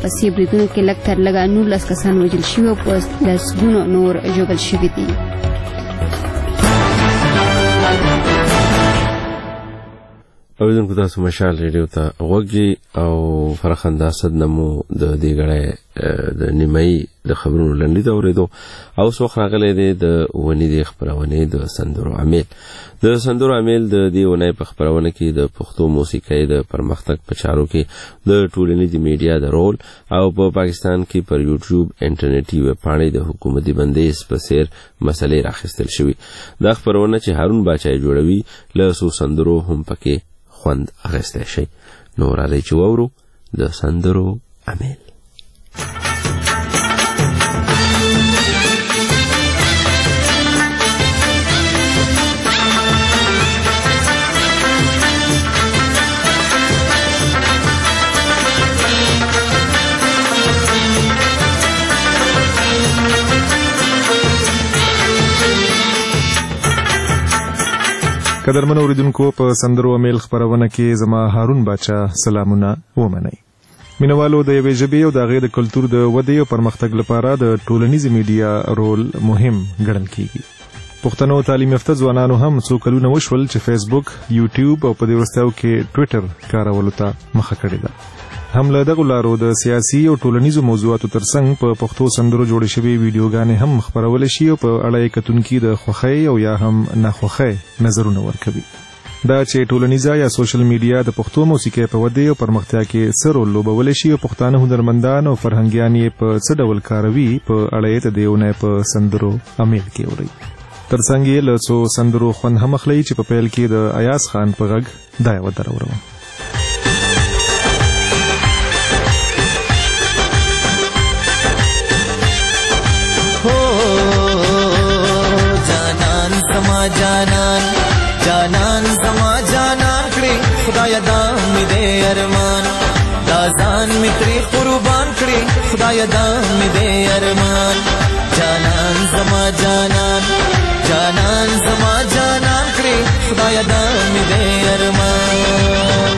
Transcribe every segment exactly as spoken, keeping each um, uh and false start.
راپسې بریدونو کې لږ تر لږه نولس کسان وژل شوي او په لسګونو نور ژوبل شوي دي. اوریدونکو تاسو مشال ریډیو ته غوږی او فرخنده اسد نمو د دې غړې د نیمایي د خبرونو لنډی دا اوریدو او څو راغلي دي د ونی د خبرونه د سندرو عامل د سندرو عامل د دې ونی په خبرونه کې د پښتو موسیقۍ د پرمختګ په چارو کې د ټولنیزي میډیا د رول او په پا پاکستان کې پر یوټیوب انټرنیټي ویب پاڼې د حکومتي بندیز په سیر مسلې راخستل شوی. دا خبرونه چې هارون باچای جوړوي له سو سندرو هم پکې خوند اخیستی شي. نو راځئ چې واورو د سندرو عامل. قدرمن اوریدونکو په سندرو عامل خبرونه کې زما هارون باچا سلامونه ومنئ. مینوالو د یوې ژبې او د هغې د کلتور د ودې او پرمختګ لپاره د ټولنیزې میډیا رول مهم ګڼل کیږي. پښتنو تعلیم یافته ځوانانو هم څو کلونه وشول چې فیسبوک، یوټیوب او په دې وروستیو کې ټویټر کارولو ته مخه کړې ده. هم له دغو لارو د سیاسي او ټولنیزو موضوعاتو ترڅنګ په پښتو سندرو جوړې شوې ویډیوګانې هم خپرولی شي او په اړه یې کتونکي د خوښۍ او یا هم ناخوښۍ نظرونه ورکوي. دا چې ټولنیزه یا سوشل میډیا د پښتو موسیقۍ په ودې او پرمختیا کې څه رول لوبولی شي او پښتانه هنرمندان او فرهنګیان یې په څه ډول کاروي، په اړه یې د دې اونۍ په سندرو عامل کې اورئ. ترڅنګ یې له څو سندرو خوند هم اخلئ چې په پیل کې د ایاز خان په غږ دا یوه دروروم. جانان جانان زما جانان کړي خدای دا مې دې ارمان، دا ځان مې ترې قربان کړي خدای دا مې دې ارمان. جانان زما جانان جانان زما جانان کړي خدای دا مې دې ارمان.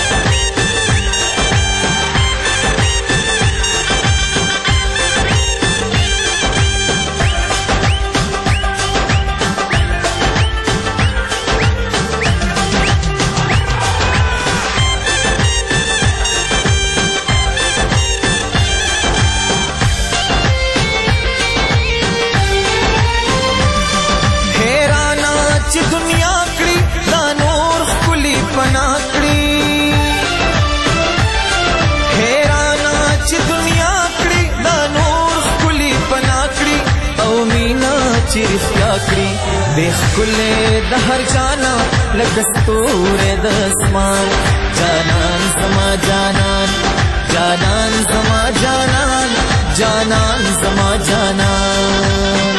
دیخ کلے دہر جانا لگستور دسمان. جانان زما جانان جانان زما جانان جانان زما جانان.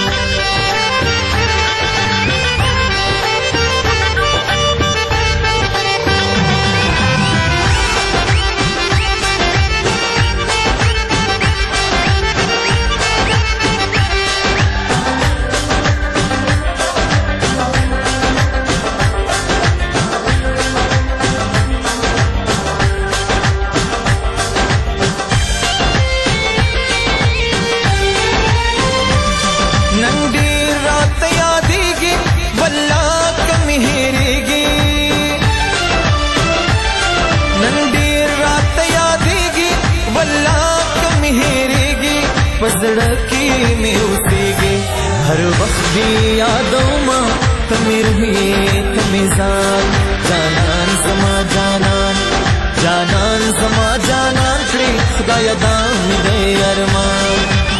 पजड़की में उसेगे हर वक्त भी यादों माँ तमिर हुए तमिजान. जानन समा जानन जानन समा जानन करी खुदाया दाम दे अरमान.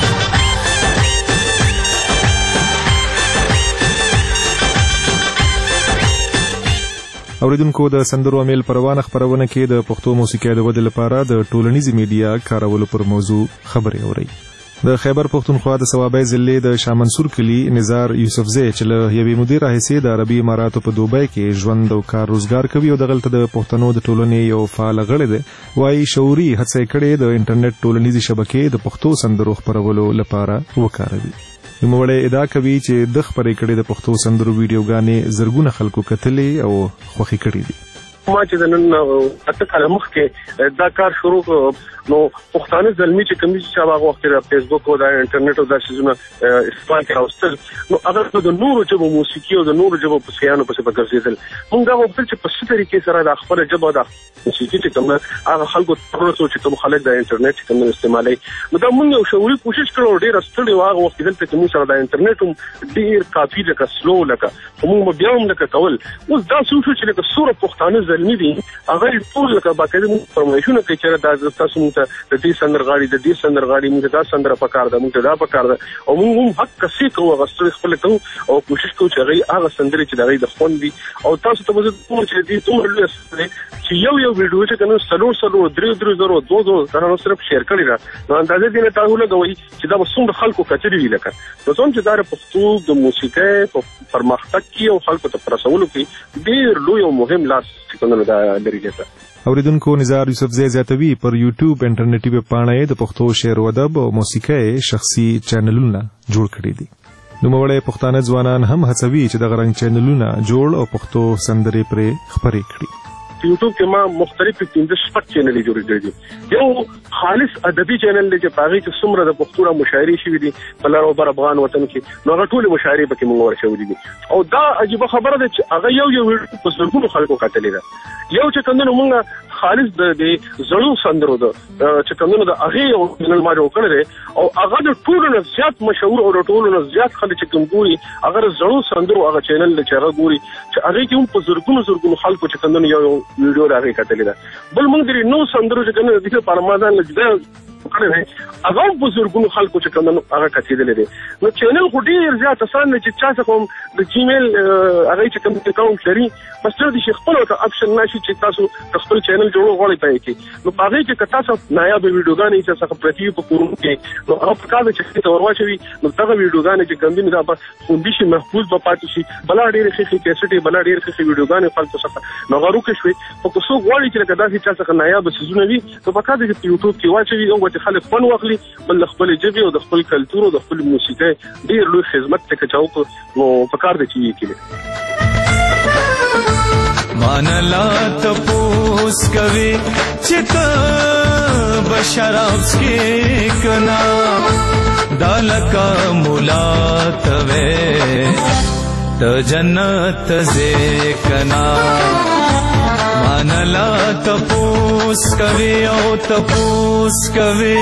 اوریدونکو د سندرو عامل پروانه خبرونه کې د پښتو موسیقۍ د ودې لپاره د ټولنیزې میډیا کارولو پر موضوع خبرې اورئ. د خیبر پښتونخوا د صوابۍ ضلع د شاه منصور کلي نزار یوسفزی چې له یوې مودې راهیسې د عربي اماراتو په دوبۍ کې ژوند او کار روزګار کوي او دغلته د پښتنو د ټولنې یو فعال غړی دی، وایي شعوري هڅه یې کړې د انټرنیټ ټولنیزې شبکې د پښتو سندرو خپرولو لپاره وکاروي. نوموړی ادعا کوي چې د خپرې کړې د پښتو سندرو ویډیوګانې زرګونه خلکو کتلې او خوښې کړې دي. ما چې نن اته کاله مخکې دا کار شروع نو پښتانه زلمی چې کوم چې هغه وخت د فیسبوک او د انټرنیټ او د شیزونو استعمال کاوستل نو هغه د نورو جبو موسیقي او د نورو جبو په سیانو په څیر ګرځیدل موږ دا وخت چې په څه طریقې سره د خپل جبو د موسیقي چې کوم هغه خلکو ترڅو چې کوم خلک د انټرنیټ کوم استعمالي نو دا موږ یو شعوري کوشش کړو ډیر ستړي واغ وخت دلته چې موږ سره د انټرنیټ ډیر کافي لکه سلو لکه موږ بیا هم لکه کول اوس دا څه چې لکه سوره پښتانه زلمی دي هغه ټول لکه باقاعده موږ پرموشن کوي چې دا تاسو د دې سندرغاړي د دې سندرغاړي موږ دا سندره پکار ده موږ دا پکار ده او موږ هم حق کسي کوو غوښتل خپل کوو او کوشش کوو چې هغه هغه سندري چې دا د خوند دي او تاسو ته مزه کوم چې دې ټول لوي چې یو یو ویډیو چې کنه سلو سلو درې درې زرو دوه دوه سره صرف شیر کړی را نو اندازې دې نه تاسو لګوي چې دا وسوم خلکو کچري وی لکه نو څنګه چې دا پښتو د موسیقۍ په پرمختګ کې او خلکو ته پرسولو کې ډیر لوی او مهم لاس چې کومه دا لري ګټه اوریدونکو نزار یوسف زی زیاتوی پر یوټیوب انټرنیټي ویب پاڼه د پښتو شعر و ادب او موسیقۍ شخصي چینلونه جوړ کړي دي نو موږ پښتانه ځوانان هم هڅوي چې د غرنګ چینلونه جوړ او پښتو سندرې پرې خپرې کړي یوټیوب کې ما مختلف پنځه شپږ چینلې جوړې کړې دي یو خالص ادبي چینل دی چې پاغي چې څومره د پښتو را مشاعري شوې دي په لارو بر افغان وطن کې نو هغه ټول مشاعري پکې موږ ورشوې دي او دا عجیب خبره ده چې هغه یو یو ویډیو په څلورو خلکو کتلې ده یو چې څنګه موږ خالص د زړو سندرو ده چې څنګه د هغه یو چینل ما جوړ کړی او هغه د ټولو نه زیات مشهور او د ټولو نه زیات خلک چې کوم ګوري هغه زړو سندرو هغه چینل چې هغه ګوري چې هغه کې هم په زړګونو زړګونو خلکو چې څنګه یو ویډیو راغی کتلې ده بل موږ د نو سندرو چې کنه د پرمازان لږه کړی هغه په زړګونو خلکو چې کوم هغه کتلې ده نو چینل خو ډیر زیات آسان دی چې چا څه کوم د جیمیل هغه چې کوم اکاونټ لري بس تر دې خپل او اپشن نشي چې تاسو خپل چینل جوړو غواړئ پای کې نو هغه کې تاسو نایاب ویډیوګانې چې څه پرتی په کورون کې نو هغه په کار چې ته ورواچوي نو هغه ویډیوګانې چې کوم دي دا په خوندې محفوظ به پاتې شي بلا ډیر ښه کیسټي بلا ډیر ښه ویډیوګانې خلکو څخه نو غواړو کې شوي په کوڅو غواړي چې دا چې څه نایاب سيزونه وي نو په کار دې په یوټیوب کې واچوي او چې خلک فن واخلي بل خپل ژبه او د خپل کلتور او د خپل موسیقۍ ډیر لوی خدمت ته چاو نو په کار دې چي کېږي مانلا تپوس کوي چې ته بشراب کې کنا دالکا مولاتوي د جنت زه کنا مانلا تپوس کوي او تپوس کوي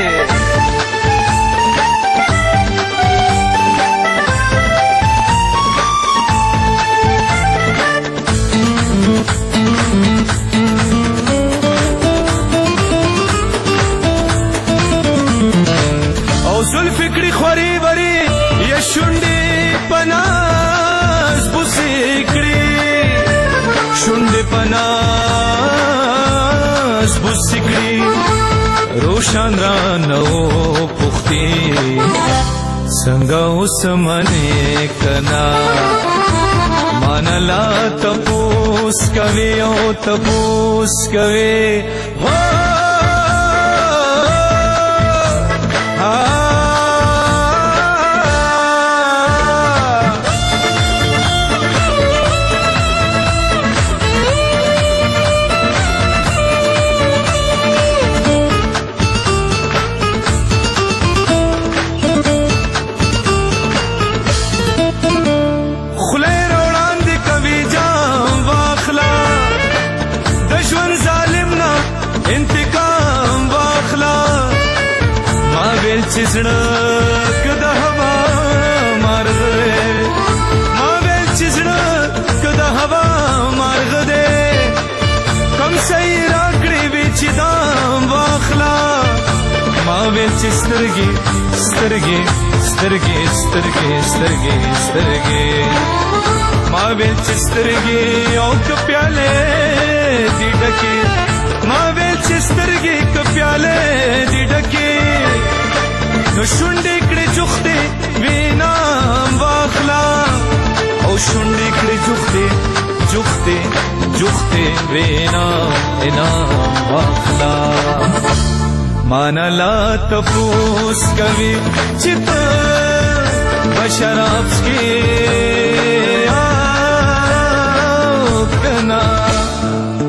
او زل فکری خوری بری یا شونډې پناز بوسکړي شونډې پناز بوسکړي روشن را نو پختي څنګه اوس منې کنا مانلا تپوس کوي او تپوس کوي چزړه کده هوا مارغ ما ویل چزړه کده هوا مارغ دې کم سي راکړې وی چې دام واخلا ما ویل چې سترګې سترګې سترګې سترګې سترګې سترګې ما ویل چې سترګې او کپیاله دې ډکې ما ویل چې سترګې کپیاله دې ډکې نو شونډې کړې جوختې وینام واخلا او شونډې کړې جوختې جوختې جوختې وینام انام واخلا مانلا تپوس کوي چې ته بشراب کې آو کنا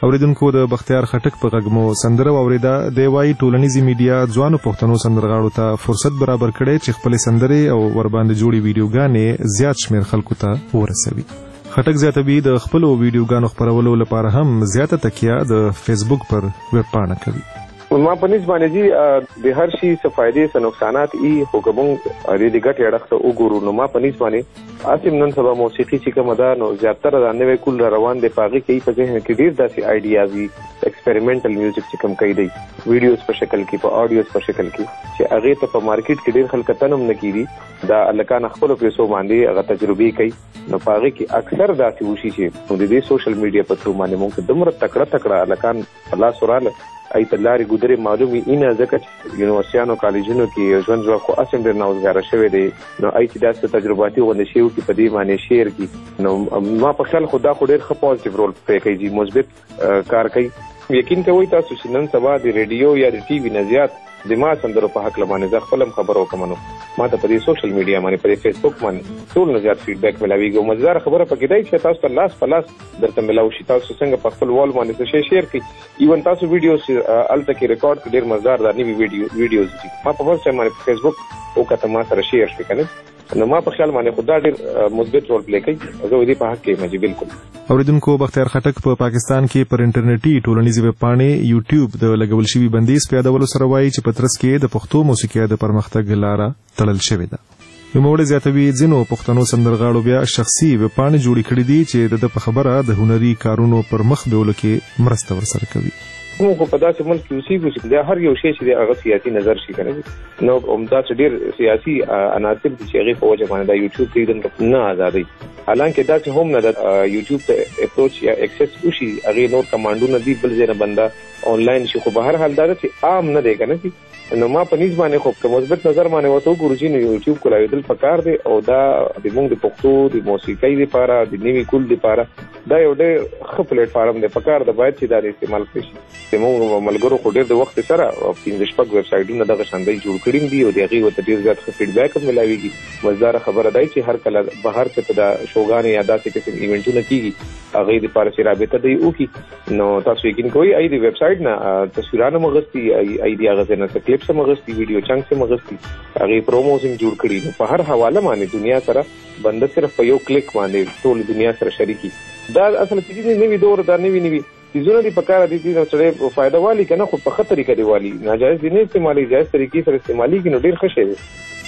اوریدونکو د بختیار خټک په غږ مو سندره واوریده. دی وايي ټولنیزې میډیا ځوانو پښتنو سندرغاړو ته فرصت برابر کړی چې خپلې سندرې او ورباندې جوړې ویډیوګانې زیات شمېر خلکو ته ورسوي. خټک زیاتوي د خپلو ویډیوګانو خپرولو لپاره هم زیاته تکیه د فیسبوک پر ویب پاڼه کوي. ما په نسبت باندې جی د هر شي څه فائدې څه نقصانات ای خو کوم اړې د ګټې اړخ وګورو نو ما په نسبت باندې اسیم نن سبا موسیقي چې کومه ده نو زیاتره د نوې کول روان دي پاغي کوي په ذهن کې ډیر داسې آیډیازي ایکسپریمنټل میوزیک چې کوم کوي دی ویډیوز په شکل کې په اډیوز په شکل کې چې هغه ته په مارکیټ کې ډیر خلک تنم نه کیږي دا الکان خپل پیسو باندې هغه تجربه کوي نو پاغي کې اکثر داسې وشي چې د دې سوشل میډیا په تھرو باندې موږ دمر تکړه تکړه الکان الله سوراله ای ته لارې ګودرې معلومي اینه ځکه چې یونیورسيانو کالجونو کې ژوند ژوند خو اسیم ډېر نوزګاره شوی دی نو ای چې داسې تجرباتي غونډې شي چې په دې باندې شیر کی نو ما په خیال خدا خو ډېر ښه پوزټیو رول پلی کوي مثبت کار کوي. یقین کوي تاسو چې نن سبا د ریډیو یا د ټي وي نه زیات د ما سندرو په حق لمانه ځ خپلم خبرو کوم نو ما ته په دې سوشل میډیا باندې په فیسبوک باندې ټول نه زیات فیډبیک ملاويږي. مزدار خبره پکې دی چې تاسو ته لاس په لاس درته ملاوي شي تاسو څنګه په خپل وال باندې څه شیر کړئ ایون تاسو ویډیوز الته کې ریکارډ کړئ ډیر مزدار دا نوی ویډیو ویډیوز دي ما په فرصت باندې په فیسبوک او کته ما سره شیر شي کنه نو ما په خیال باندې خدا ډیر مثبت رول پلی کوي زه دې په حق کې مجي بالکل. اوریدونکو بختیار خټک په پاکستان کې پر انټرنیټي ټولنیزې ویب پاڼې یوټیوب د لګول شوی بندیز په یادولو سره وایي چې په ترڅ کې د پښتو موسیقۍ د پرمختګ لاره تړل شوې ده. نوموړی زیاتوي ځینو پښتنو سندرغاړو بیا شخصي ویب پاڼې جوړې کړې دي چې د په خبره د هنري کارونو پر مخ بیولو کې مرسته ورسره کوي. موږ په داسې ملک کې اوسېږو چې دا هر یو شی چې هغه سیاسي نظر شي کنه نو همدا چې ډېر سیاسي عناصر چې هغه په وجه باندې دا یوټیوب کې نه آزادي حالانکه دا چې هم نه د یوټیوب ته اپروچ یا اکسس وشي هغه نور کمانډونه دی بل ځای نه بندا آنلاین شي خو به هر حال دا چې عام نه دی کنه نو ما په نسبت باندې خو په مثبت نظر باندې وته ګورو چې یوټیوب کولاویدل پکار دی او دا د موږ د پښتو د موسیقۍ لپاره د نیوي کول لپاره دا یو ډېر ښه پلیټ فارم دی پکار د باید چې دا استعمال کړي. زموږ ملګرو خو ډېر د وخت سره پنځه شپږ ویب سایټونه دغه شاندای جوړ کړي دي او دغه وته ډېر زیات فیډبیک هم ملاويږي. مزدار خبره دی چې هر کله بهر څخه د شوګان یا داسې قسم ایونټونه کیږي هغه د لپاره چې رابطه دی او کی نو تاسو یقین کوئ ای د ویب سایټ نه تصویرانه مغستی ای دی هغه نه کلیپ سم مغستی ویډیو چنګ سم مغستی هغه پروموشن جوړ کړي په هر حواله باندې دنیا سره بنده صرف په یو کلیک باندې ټول دنیا سره شریکي دا اصل چې نوی دور دا نوی نوی چیزونه دی پکاره دي چې سره فائدہ والی کنه خو په خطر طریقې دی والی ناجایز دي نه استعمالي جایز طریقې سره استعمالي کینو ډیر ښه شي.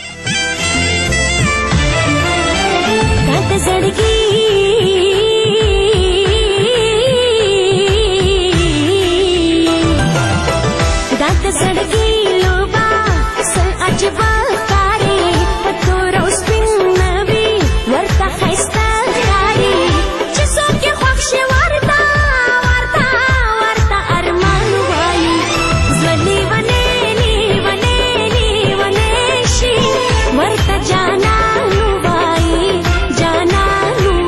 کاته زړګي کاته زړګي لوبا سل عجبا کاری پتور اوس پین نبی ورته خيستا کاری چې څوک خوښ شي ورته जाना लुवाई जाना लु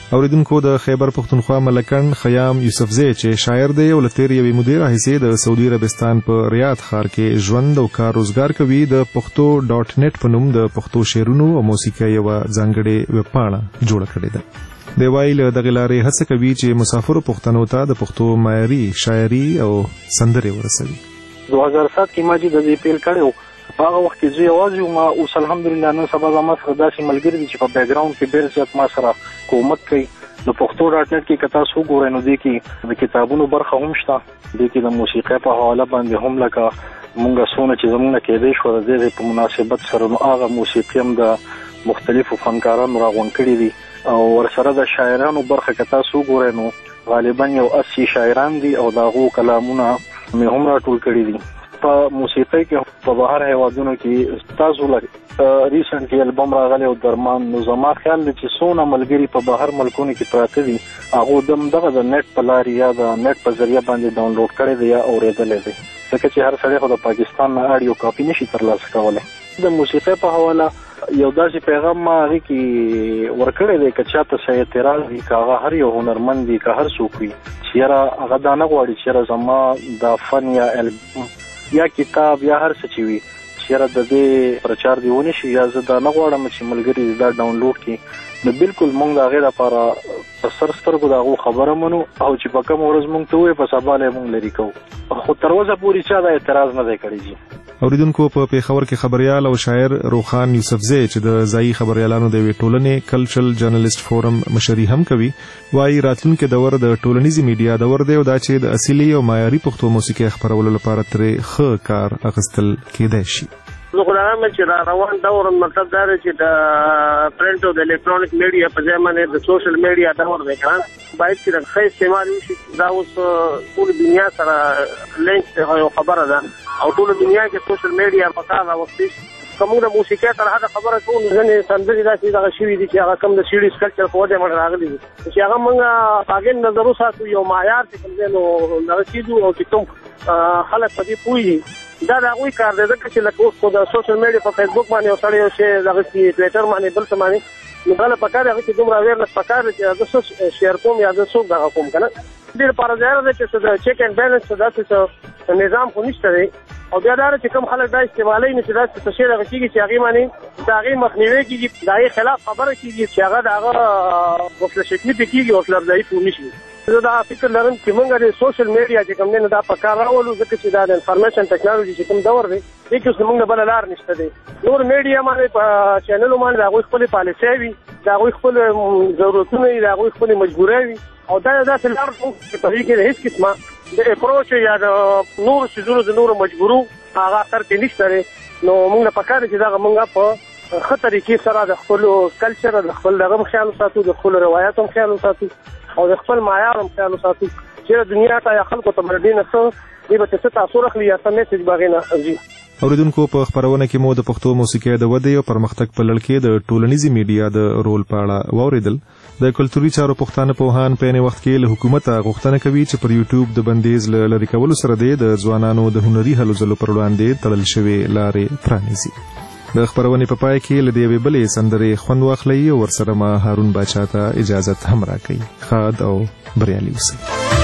اوریدونکو د خیبر پختونخوا ملکن خیام یوسفزی چې شاعر دی او لتیر یوې مودې راهیسې د سعودي عربستان په ریاض ښار کې ژوند او کار روزګار کوي، د پښتو ډاټ نت په نوم د پښتو شعرونو او موسیقۍ یوه ځانګړې ویبپاڼه جوړه کړې ده. دی وایي له دغې لارې هڅه کوي چې مسافرو پښتنو ته د پښتو معیاري شاعري او سندرې ورسوي. دو هزار سات کې ما چې د دې پیل کړی و، په هغه وخت کې زه یوازې وم. اوس الحمدلله نن سبا زما سره داسې ملګري دي چې په بیکګراوند کې ډېر زیات ما سره کومک کوي. د پښتو ډاټ نت کې که تاسو وګورئ نو دې کې د کتابونو برخه هم شته، دې کې د موسیقۍ په حواله باندې هم لکه مونږ څونه چې زمونږ نه کېدی شوه د دې په مناسبت سره نو هغه موسیقي هم د مختلفو فنکارانو راغونډ کړي دي، او ورسره د شاعرانو برخه که تاسو وګورئ نو غالبا یو اسی شاعران دي او د هغو کلامونه مې هم راټول کړي دي. په موسیقۍ کې په بهر هیوادونو کې تاسو لکه ریسنټلی البم راغلی او درمان، نو زما خیال دی چې څونه ملګري په بهر ملکونو کې پراته دي هغو دم دغه د نیټ په لارې یا د نیټ په ذریعه باندې ډاونلوډ کړی دی یا اورېدلی دی، ځکه چې هر سړی خو د پاکستان نه اډیو کاپي نشي ترلاسه کولی. د موسیقۍ په حواله یو داسې پیغام ما هغې کې ورکړی دی که چاته څه اعتراض وي، که هغه هر یو هنرمند وي، که هر څوک وي چې یاره هغه دا نه غواړي چې یاره زما دا فن یا البم یا کتاب یا هر څه چې وي چې یاره د دې پرچار دی ونی شي، یا زه دا نه غواړم چې ملګري دا ډاونلوډ کړي، نو بالکل موږ د هغې لپاره په سر سترګو د هغو خبره منو او چې په کومه ورځ موږ ته ووایي په سبا له موږ لرې کوو، خو تر اوسه پورې چا دا اعتراض نه دی کړی. جي اوریدونکو په پیښور کې خبريال او شاعر روخان یوسفزی چې د ځایي خبريالانو د یوې ټولنې کلچرل جرنالست فورم مشري هم کوي، وايي راتلونکي دور د ټولنیزې میډیا دور دی او دا چې د اصلي او معیاري پښتو موسیقۍ خپرولو لپاره ترې ښه کار اخیستل کېدای شي. زه خو دا وایم چې را روان دور مطلب دا دی چې د پرنټ او د الکترونیک میډیا په ځای باندې د سوشل میډیا دور دی که باید چې د ښه استعمال وشي. دا اوس ټول دنیا سره لینک یو خبره ده او ټول دنیا کې سوشل میډیا په کار راوستي. که موږ د موسیقۍ تر حده خبره کوو نو ځینې سندرې داسې دغه شوي دي چې هغه کم د سیډیز کلچر په وجه باندې راغلي دي چې هغه موږ هغې نظر وساتو، یو معیار چې کوم دی نو دغه کېږو او چې کوم خلک په دې پوهېږي دا د هغوی کار دی، ځکه چې لکه اوس خو د سوشل میډیا په فیسبوک باندې یو سړی یو شی دغسې ټویټر باندې بل څه باندې نو بله پکار دی هغه کې دومره اویرنس پکار دی چې زه څه شیر کوم یا زه څوک دغه کوم که نه. دې لپاره ظاهره ده چې څه د چیک اینډ بیلنس څه داسې څه نظام خو نشته دی، او بیا دا چې کوم خلک دا استعمالوي نو چې داسې څه شی دغه کېږي چې هغې باندې د هغې مخنیوی کېږي، د هغې خلاف خبره کېږي چې هغه د هغه حوصله شکني پرې کېږي، حوصله افزایي پرې ونشي. زه دا فکر لرم چې موږ د سوشل میډیا چې کوم دی نو دا په کار راولو، ځکه چې دا د انفارمیشن ټیکنالوژي چې کوم دور دی دې کې اوس زموږ نه بله لار نشته دی. نور میډیا باندې په چینلو باندې د هغوی خپلې پالیسۍ وي، د هغوی خپل ضرورتونه وي، د هغوی خپلې مجبورۍ وي، او دا یو داسې لار چې په دې کې د هېڅ قسمه د اپروچ یا د نورو څیزونو د نورو مجبورو هغه اثر کې نشته دی. نو موږ نه پکار دی چې دغه موږ په ښه طریقې سره د خپلو کلچر د خپل دغه هم خیال وساتو، د خپلو روایاتو هم خیال وساتو او د خپل معیار هم خیال وساتو چې دنیا ته یا خلکو ته به ډېر نه څه دې به څه تاثر اخلي یا څه میسج به هغې نه ځي. اوریدونکو په خبرونه کې مو د پښتو موسیقۍ د ودې او پرمختګ په لړ کې د ټولنیزې میډیا د رول په اړه واورېدل. د کلتوري چارو پښتانه پوهان په عین وخت کې له حکومته غوښتنه کوي چې پر یوټیوب د بندیز له لرې کولو سره د ځوانانو د هنري هلو ځلو پر وړاندې تړل شوې لارې پرانیزي. د خبرونې په پای کې له دې یوې بلې سندرې خوند واخلئ او ورسره ما هارون باچا ته اجازت هم راکوي. ښاد او بریالي اوسئ.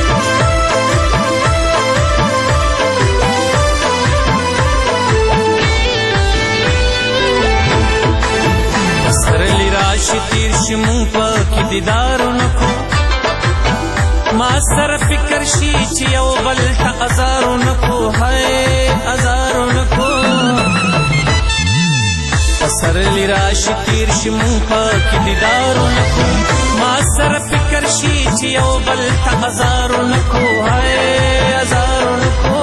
تیر شي مونږ پکې دیدارو نکو، ما سره فکر شي چې یو بل ته ازارو نکو، هی ازارو نکو. پسرلی راشي تیر شي مونږ پکې دیدارو نکو، ما سره فکر شي چې یو بل ته ازارو نکو، هی ازارو نکو.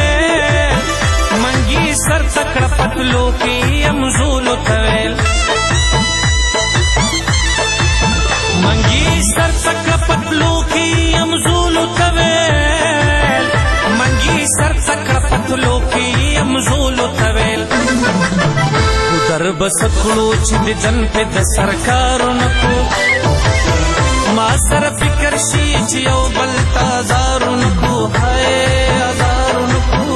پتلو کې امزول تویل ګر بس کړو چې د جن په د سرکارو نکو ما سره فکر شي چې یو بل تازارو نکو هاي ازارو نکو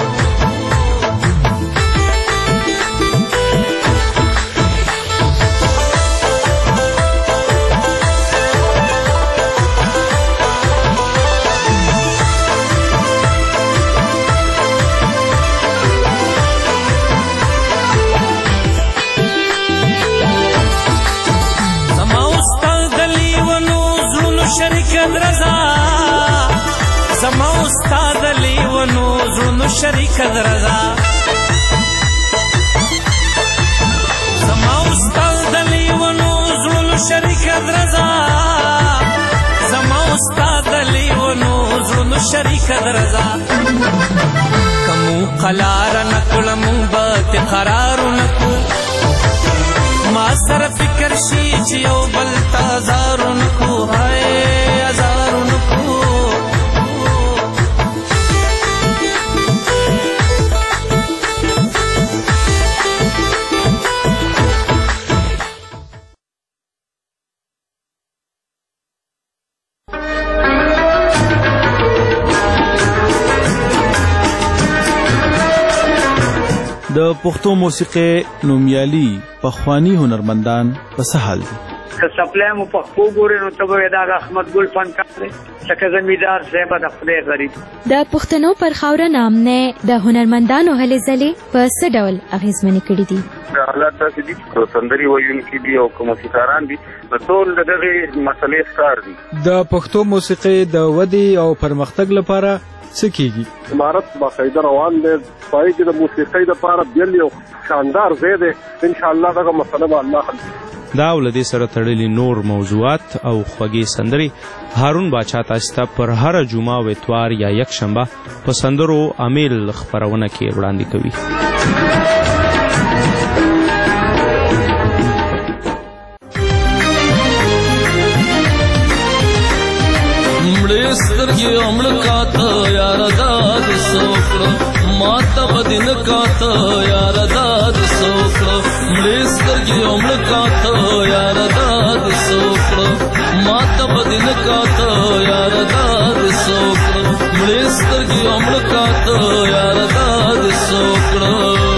شریک درزا زما استاد لیونو زونو شریک درزا زما استاد لیونو زونو شریک درزا زما استاد لیونو زونو شریک درزا کمو قلار نکړم بات قرار نکو ما سره فکر شي چې یو بل تازارو نکو هاي ازارو نکو د پښتو موسیقي نومیالي پخوانی هنرمندان په سهال دي که سپلای مو پښتو ګورې نو ته به دا احمد ګل فنکار دی لکه زمیدار صاحب د خدای غریب د پښتنو پر خاوره نام نه د هنرمندانو هلې ځلې په څه ډول اغېزمنې کړي دي حالات داسې دي چې سندري ویونکي دي او که موسیقاران دي نو ټول د دغې مسلې ښکار دي د پښتو موسیقي د ودې او پرمختګ لپاره څه کیږي امارت باقاعده روان دی پای کې د موسیقۍ لپاره بیل یو شاندار ځای دی ان شاء الله دغه مسله به الله حل دا ولدي سره تړلي نور موضوعات او خوږې سندري هارون باچا تاسو ته پر هر جمعه او اتوار یا یک شنبه په سندرو امیل خبرونه کې وړاندې کوي سترګې عمر کاته یار داد سوکړه ماته بدن کاته یار داد سوکړه مړې سترګې عمر کاته یار داد سوکړه ماته بدن کاته یار داد سوکړه مړې سترګې عمر کاته یار داد سوکړه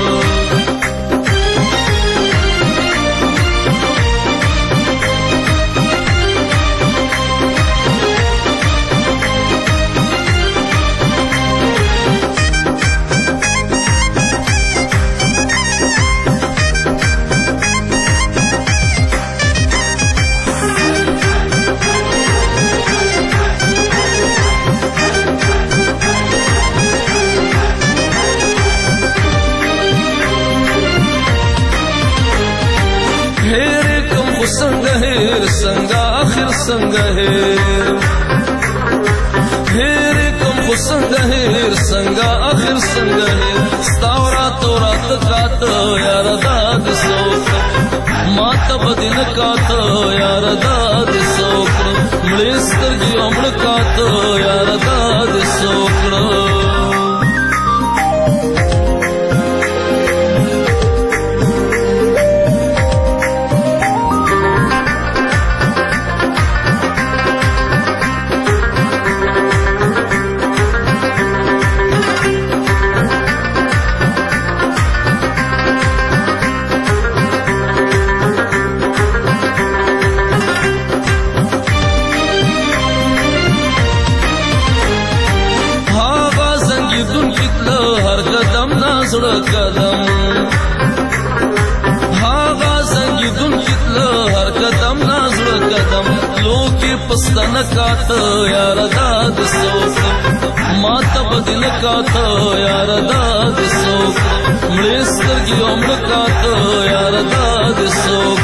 संगा आखिर संग हेर हेर कम खो संग हेर संगा आखिर संग हेर स्तावरा तोरा तकात यार दाद सोक मात बदिन कात यार दाद सोक मलेस्तर की अमड़ कात यार दाद सोकड़ा قدم هاغا زنگیدون کتله هر قدم نازل قدم لوکی پستن کات یار داد سوک ماتا بدل کات یار داد سوک ملیستر کی عمر کات یار داد سوک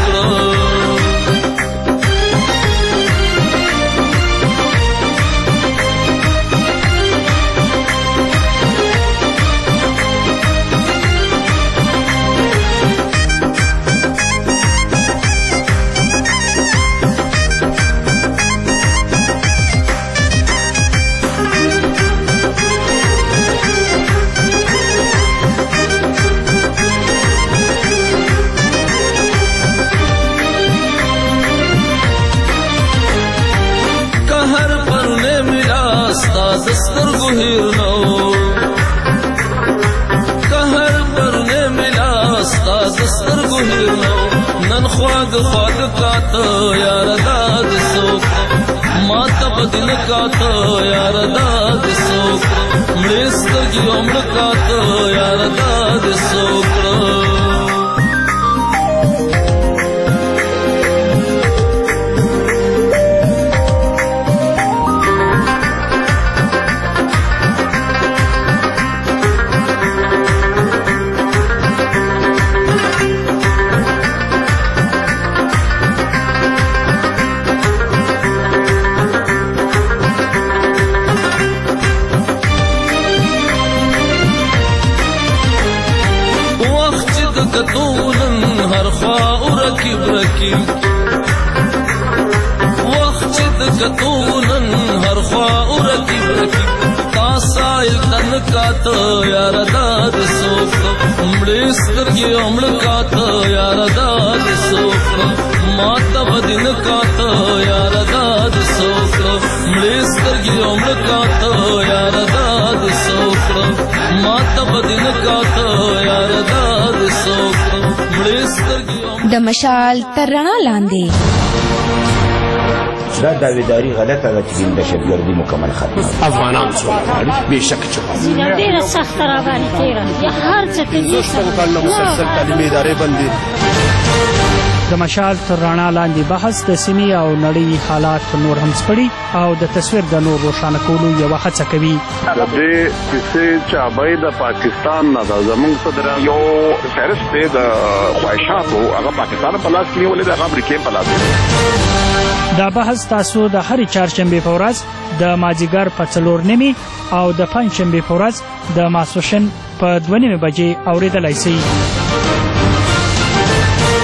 خواږ خواږ کاته یاره دا دې څه وکړه ما ته به دې نه کاته یاره دا دې څه وکړه مړې سترګې او مړه کاته یاره دا دې څه وکړه هر خوا ورکیب رکیب وخت چې د کتو نن هر خوا ورکیب رکیب تا سایل تن کاته یاره دا دې څه وکړه مړې سترګې او مړه کاته یاره دا دې څه وکړه ما ته به دې نه کاته یاره دا دې څه وکړه مړې سترګې او مړه کاته یاره دا دې څه وکړه ما ته به دې نه کاته یاره دا دې څه وکړه مړې سترګې د مشال تر رڼا لاندې دا داویداری غلطه ده چې د دهشتګردي مکمل ختمه افغانان سوله غواړي بېشکه چې غواړي ډېره سخته راباندې تېره یا هر څه کوي شپږ کلونه مسلسل تعلیمي ادارې بندي د مشال تر رڼا لاندې بحث د سیمې او نړۍ حالات نور هم سپړي او د تصویر د نور روښانه کولو یوه هڅه کوي د دې کیسې چابۍ د پاکستان نه ده زموږ صدر یو فهرست دی د خواهشاتو هغه پاکستان په لاس کې نیولې ده هغه امریکې په لاس کې دا بحث تاسو د هرې چهارشنبې په ورځ د مازدیګر په څلور نیمې او د پنجشنبې په ورځ د ماسپښین په دوه نیمې بجې اورېدلی شئ